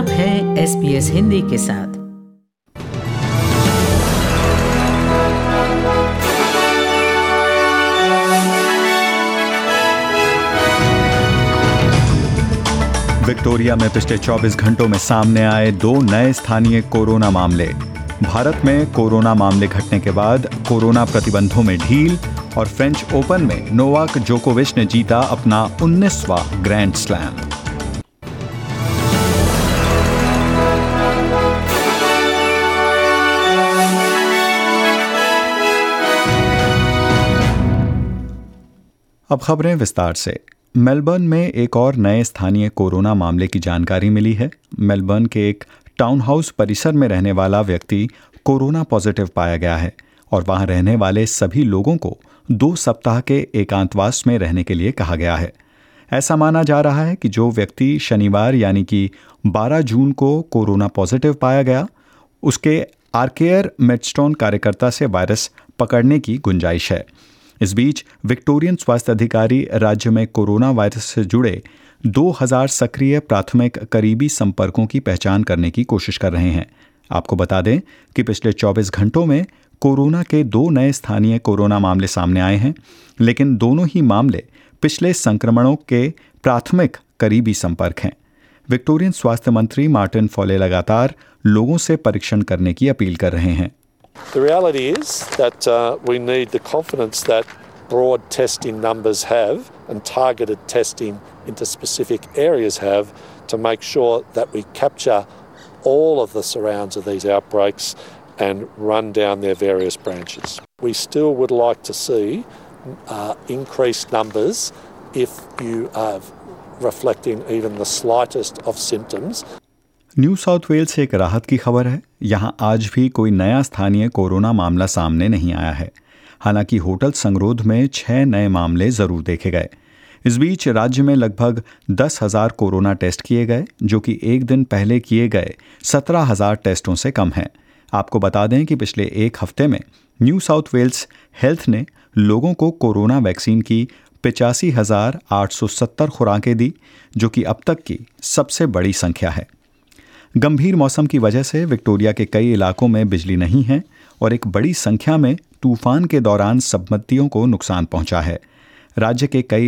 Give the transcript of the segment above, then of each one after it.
आप हैं SBS हिंदी के साथ। विक्टोरिया में पिछले 24 घंटों में सामने आए 2 नए स्थानीय कोरोना मामले। भारत में कोरोना मामले घटने के बाद कोरोना प्रतिबंधों में ढील और फ्रेंच ओपन में नोवाक जोकोविच ने जीता अपना 19वां ग्रैंड स्लैम। अब खबरें विस्तार से। मेलबर्न में एक और नए स्थानीय कोरोना मामले की जानकारी मिली है। मेलबर्न के एक टाउन हाउस परिसर में रहने वाला व्यक्ति कोरोना पॉजिटिव पाया गया है और वहां रहने वाले सभी लोगों को 2 सप्ताह के एकांतवास में रहने के लिए कहा गया है। ऐसा माना जा रहा है कि जो व्यक्ति शनिवार यानी कि 12 जून को कोरोना पॉजिटिव पाया गया, उसके आर्केयर मेडस्टोन कार्यकर्ता से वायरस पकड़ने की गुंजाइश है। इस बीच विक्टोरियन स्वास्थ्य अधिकारी राज्य में कोरोना वायरस से जुड़े 2000 सक्रिय प्राथमिक करीबी संपर्कों की पहचान करने की कोशिश कर रहे हैं। आपको बता दें कि पिछले 24 घंटों में कोरोना के 2 नए स्थानीय कोरोना मामले सामने आए हैं, लेकिन दोनों ही मामले पिछले संक्रमणों के प्राथमिक करीबी संपर्क हैं। विक्टोरियन स्वास्थ्य मंत्री मार्टिन फॉले लगातार लोगों से परीक्षण करने की अपील कर रहे हैं। The reality is that we need the confidence that broad testing numbers have and targeted testing into specific areas have to make sure that we capture all of the surrounds of these outbreaks and run down their various branches. We still would like to see increased numbers if you are reflecting even the slightest of symptoms. New South Wales से एक राहत की खबर है। यहां आज भी कोई नया स्थानीय कोरोना मामला सामने नहीं आया है। हालांकि होटल संगरोध में 6 नए मामले जरूर देखे गए। इस बीच राज्य में लगभग 10,000 कोरोना टेस्ट किए गए, जो कि एक दिन पहले किए गए 17,000 टेस्टों से कम है। आपको बता दें कि पिछले एक हफ्ते में न्यू साउथ वेल्स हेल्थ ने लोगों को कोरोना वैक्सीन की 85,870 खुराकें दी, जो कि अब तक की सबसे बड़ी संख्या है। गंभीर मौसम की वजह से विक्टोरिया के कई इलाकों में बिजली नहीं है और एक बड़ी संख्या में तूफान के दौरान संपत्तियों को नुकसान पहुंचा है। राज्य के कई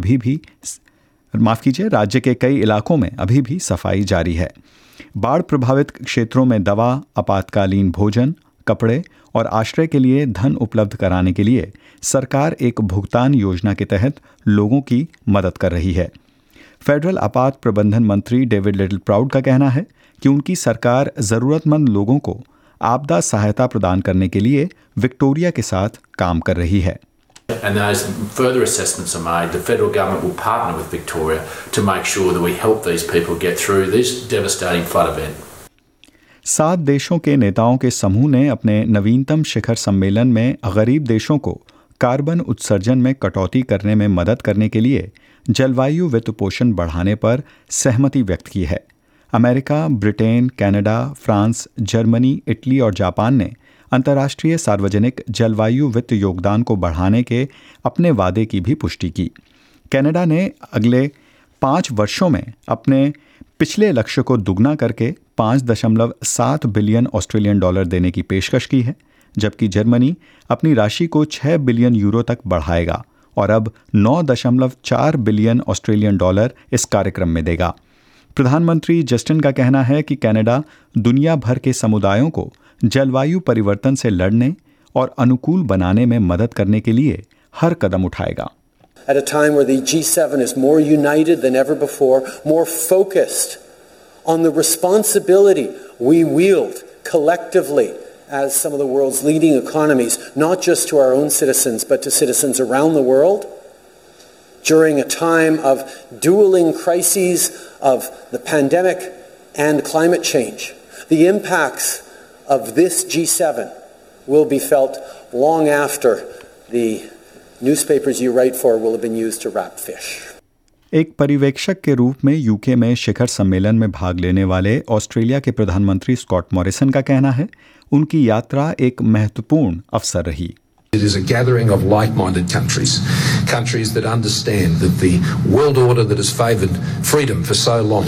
इलाकों में अभी भी सफाई जारी है। बाढ़ प्रभावित क्षेत्रों में दवा, आपातकालीन भोजन, कपड़े और आश्रय के लिए धन उपलब्ध कराने के लिए सरकार एक भुगतान योजना के तहत लोगों की मदद कर रही है। फेडरल आपात प्रबंधन मंत्री डेविड लिटिल प्राउड का कहना है कि उनकी सरकार जरूरतमंद लोगों को आपदा सहायता प्रदान करने के लिए विक्टोरिया के साथ काम कर रही है। And as further assessments are made, the federal government will partner with Victoria to make sure that we help these people get through this devastating flood event. 7 देशों के नेताओं के समूह ने अपने नवीनतम शिखर सम्मेलन में गरीब देशों को कार्बन उत्सर्जन में कटौती करने में मदद करने के लिए जलवायु वित्त पोषण बढ़ाने पर सहमति व्यक्त की है। America, Britain, Canada, France, Germany, Italy और जापान ने अंतर्राष्ट्रीय सार्वजनिक जलवायु वित्त योगदान को बढ़ाने के अपने वादे की भी पुष्टि की। कनाडा ने अगले 5 वर्षों में अपने पिछले लक्ष्य को दुगना करके 5.7 बिलियन ऑस्ट्रेलियन डॉलर देने की पेशकश की है, जबकि जर्मनी अपनी राशि को 6 बिलियन यूरो तक बढ़ाएगा और अब 9.4 बिलियन ऑस्ट्रेलियन डॉलर इस कार्यक्रम में देगा। प्रधानमंत्री जस्टिन का कहना है कि कनाडा दुनिया भर के समुदायों को जलवायु परिवर्तन से लड़ने और अनुकूल बनाने में मदद करने के लिए हर कदम उठाएगा। At a time where the G7 is more united than ever before, more focused on the responsibility we wield collectively as some of the world's leading economies, not just to our own citizens, but to citizens around the world, during a time of dueling crises of the pandemic and climate change. The impacts of this G7 will be felt long after the newspapers you write for will have been used to wrap fish. एक पर्यवेक्षक के रूप में UK में शिखर सम्मेलन में भाग लेने वाले ऑस्ट्रेलिया के प्रधानमंत्री स्कॉट मॉरिसन का कहना है, उनकी यात्रा एक महत्वपूर्ण अवसर रही। It is a gathering of like-minded countries, countries that understand that the world order that has favoured freedom for so long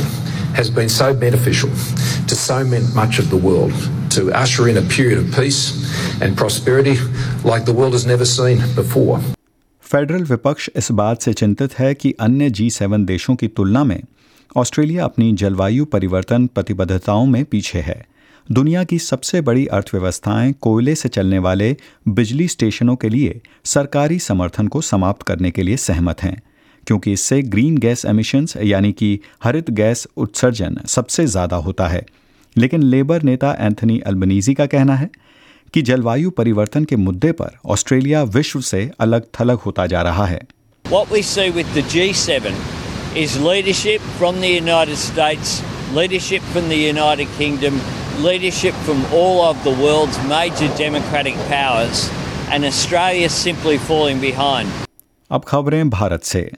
has been so beneficial to so much of the world, to usher in a period of peace and prosperity like the world has never seen before. Federal विपक्ष इस बात से चिंतित है कि अन्य G7 देशों की तुलना में ऑस्ट्रेलिया अपनी जलवायु परिवर्तन प्रतिबद्धताओं में पीछे है। दुनिया की सबसे बड़ी अर्थव्यवस्थाएं कोयले से चलने वाले बिजली स्टेशनों के लिए सरकारी समर्थन को समाप्त करने के लिए सहमत हैं, क्योंकि इससे ग्रीन गैस एमिशंस यानी कि हरित गैस उत्सर्जन सबसे ज़्यादा होता है। लेकिन लेबर नेता एंथनी अल्बनीज़ी का कहना है कि जलवायु परिवर्तन के मुद्दे पर ऑस्ट्रेलिया विश्व से अलग थलग होता जा रहा है। What we see with the G7 is leadership from the United States, leadership from the United Kingdom, leadership from all of the world's major democratic powers, and Australia simply falling behind. अब खबरें भारत से।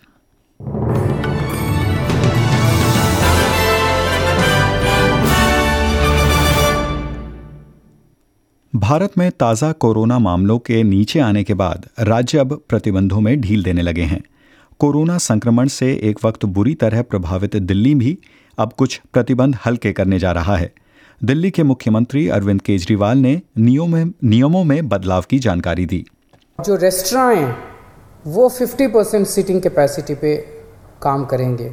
भारत में ताज़ा corona मामलों के नीचे आने के बाद राज्य अब प्रतिबंधों में ढील देने लगे हैं। कोरोना संक्रमण से एक वक्त बुरी तरह प्रभावित दिल्ली भी अब कुछ प्रतिबंध हल्के करने जा रहा है। दिल्ली के मुख्यमंत्री अरविंद केजरीवाल ने नियमों में बदलाव की जानकारी दी। जो रेस्टोरेंट हैं वो 50% सीटिंग कैपेसिटी पे काम करेंगे।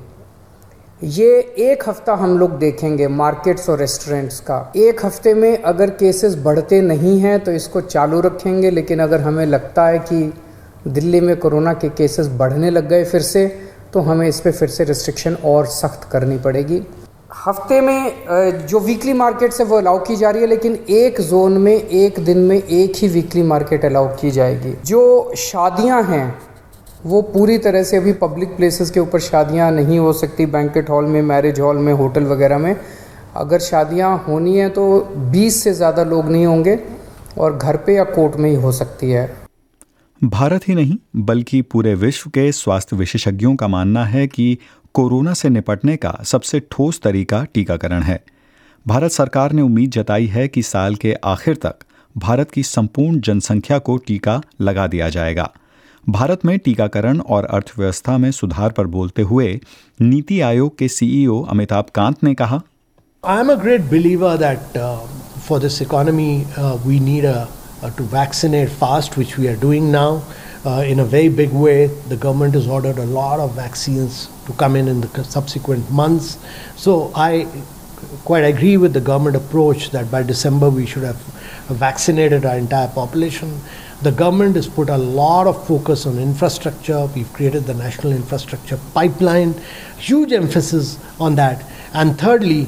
ये एक हफ्ता हम लोग देखेंगे मार्केट्स और रेस्टोरेंट्स का। एक हफ्ते में अगर केसेस बढ़ते नहीं हैं तो इसको चालू रखेंगे, लेकिन अगर हमें लगता है कि दिल्ली में कोरोना के केसेस बढ़ने लग गए फिर से, तो हमें इस पे फिर से रिस्ट्रिक्शन और सख्त करनी पड़ेगी। हफ्ते में जो वीकली मार्केट्स है वो अलाउ की जा रही है, लेकिन एक जोन में एक दिन में एक ही वीकली मार्केट अलाउ की जाएगी। जो शादियां हैं वो पूरी तरह से अभी पब्लिक प्लेसेस के ऊपर शादियां नहीं हो सकती। बैंक्वेट हॉल में, मैरिज हॉल में, होटल वगैरह में अगर शादियां होनी है तो 20 से ज़्यादा लोग नहीं होंगे और घर पे या कोर्ट में ही हो सकती है। भारत ही नहीं बल्कि पूरे विश्व के स्वास्थ्य विशेषज्ञों का मानना है कि कोरोना से निपटने का सबसे ठोस तरीका टीकाकरण है। भारत सरकार ने उम्मीद जताई है कि साल के आखिर तक भारत की संपूर्ण जनसंख्या को टीका लगा दिया जाएगा। भारत में टीकाकरण और अर्थव्यवस्था में सुधार पर बोलते हुए नीति आयोग के सीईओ अमिताभ कांत ने कहा, I am a great believer that for this economy we need to vaccinate fast, which we are doing now in a very big way. The government has ordered a lot of vaccines to come in the subsequent months. So I quite agree with the government approach that by December we should have vaccinated our entire population. The government has put a lot of focus on infrastructure. We've created the National Infrastructure Pipeline, huge emphasis on that. And thirdly,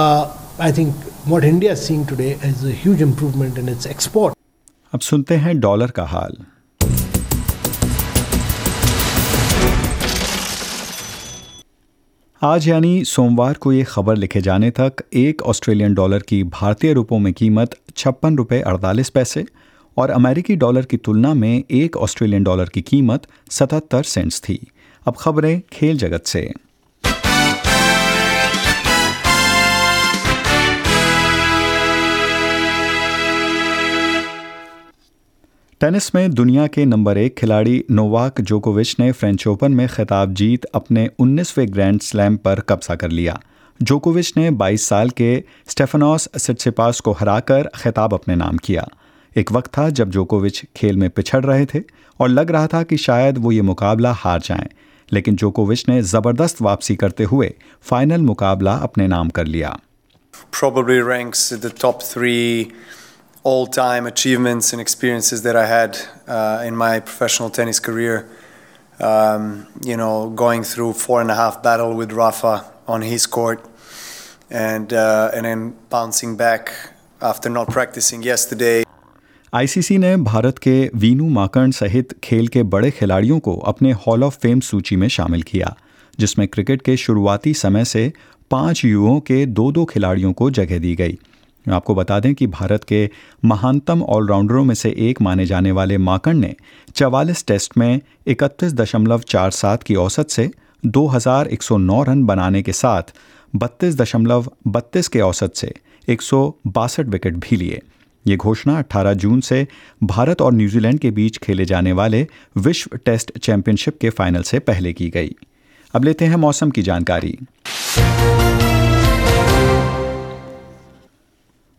I think what India is seeing today is a huge improvement in its export. अब सुनते हैं dollar का हाल। आज यानी सोमवार को ये खबर लिखे जाने तक एक ऑस्ट्रेलियन डॉलर की भारतीय रुपयों में कीमत 56 रुपये 48 पैसे और अमेरिकी डॉलर की तुलना में एक ऑस्ट्रेलियन डॉलर की कीमत 77 सेंट्स थी। अब खबरें खेल जगत से। टेनिस में दुनिया के नंबर 1 खिलाड़ी नोवाक जोकोविच ने फ्रेंच ओपन में खिताब जीत अपने 19वें ग्रैंड स्लैम पर कब्जा कर लिया। जोकोविच ने 22 साल के स्टेफानोस सिट्सिपास को हराकर खिताब अपने नाम किया। एक वक्त था जब जोकोविच खेल में पिछड़ रहे थे और लग रहा था कि शायद वो ये मुकाबला हार जाएं, लेकिन जोकोविच ने ज़बरदस्त वापसी करते हुए फाइनल मुकाबला अपने नाम कर लिया। Probably ranks at the top 3 all-time achievements and experiences that I had in my professional tennis career. Going through 4.5 battle with Rafa on his court, and then bouncing back after not practicing yesterday. ICC ने भारत के वीनू माकंड सहित खेल के बड़े खिलाड़ियों को अपने hall of fame सूची में शामिल किया, जिसमें क्रिकेट के शुरुआती समय से 5 युवाओं के 2-2 खिलाड़ियों को जगह दी गई। आपको बता दें कि भारत के महानतम ऑलराउंडरों में से एक माने जाने वाले माकंड ने 44 टेस्ट में 31.47 की औसत से 2109 रन बनाने के साथ 32.32 के औसत से 162 विकेट भी लिए। ये घोषणा 18 जून से भारत और न्यूजीलैंड के बीच खेले जाने वाले विश्व टेस्ट चैंपियनशिप के फाइनल से पहले की गई। अब लेते हैं मौसम की जानकारी।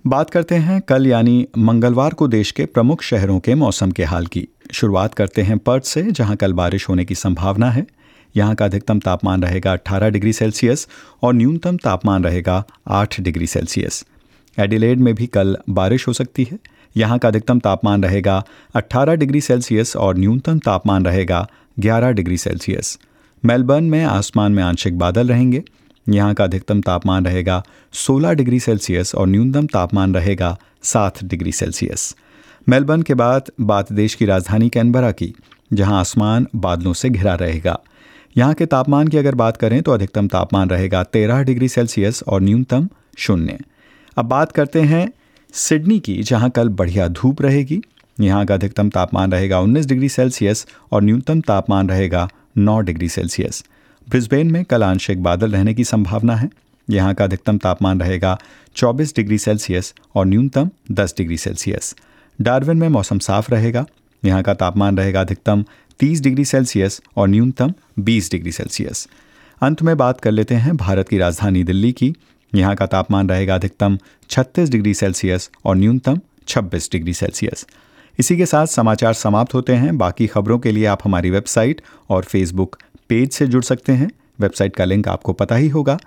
बात करते हैं कल यानी मंगलवार को देश के प्रमुख शहरों के मौसम के हाल की। शुरुआत करते हैं पर्थ से, जहां कल बारिश होने की संभावना है। यहां का अधिकतम तापमान रहेगा 18 डिग्री सेल्सियस और न्यूनतम तापमान रहेगा 8 डिग्री सेल्सियस। एडिलेड में भी कल बारिश हो सकती है। यहां का अधिकतम तापमान रहेगा 18 डिग्री सेल्सियस और न्यूनतम तापमान रहेगा 11 डिग्री सेल्सियस। मेलबर्न में आसमान में आंशिक बादल रहेंगे। यहाँ का अधिकतम तापमान रहेगा 16 डिग्री सेल्सियस और न्यूनतम तापमान रहेगा 7 डिग्री सेल्सियस। मेलबर्न के बाद बात देश की राजधानी कैनबरा की, जहाँ आसमान बादलों से घिरा रहेगा। यहाँ के तापमान की अगर बात करें तो अधिकतम तापमान रहेगा 13 डिग्री सेल्सियस और न्यूनतम 0। अब बात करते हैं सिडनी की, जहाँ कल बढ़िया धूप रहेगी। यहाँ का अधिकतम तापमान रहेगा 19 डिग्री सेल्सियस और न्यूनतम तापमान रहेगा 9 डिग्री सेल्सियस। ब्रिस्बेन में कल आंशिक बादल रहने की संभावना है। यहाँ का अधिकतम तापमान रहेगा 24 डिग्री सेल्सियस और न्यूनतम 10 डिग्री सेल्सियस। डार्विन में मौसम साफ रहेगा। यहाँ का तापमान रहेगा अधिकतम 30 डिग्री सेल्सियस और न्यूनतम 20 डिग्री सेल्सियस। अंत में बात कर लेते हैं भारत की राजधानी दिल्ली की। यहाँ का तापमान रहेगा अधिकतम 36 डिग्री सेल्सियस और न्यूनतम 26 डिग्री सेल्सियस। इसी के साथ समाचार समाप्त होते हैं। बाकी खबरों के लिए आप हमारी वेबसाइट और फेसबुक पेज से जुड़ सकते हैं। वेबसाइट का लिंक आपको पता ही होगा,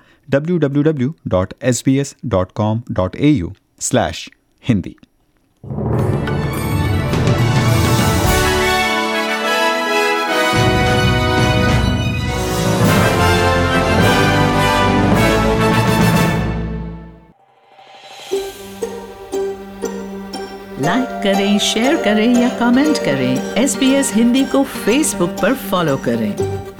www.sbs.com.au/hindi। लाइक करें, शेयर करें या कमेंट करें। SBS हिंदी को फेसबुक पर फॉलो करें।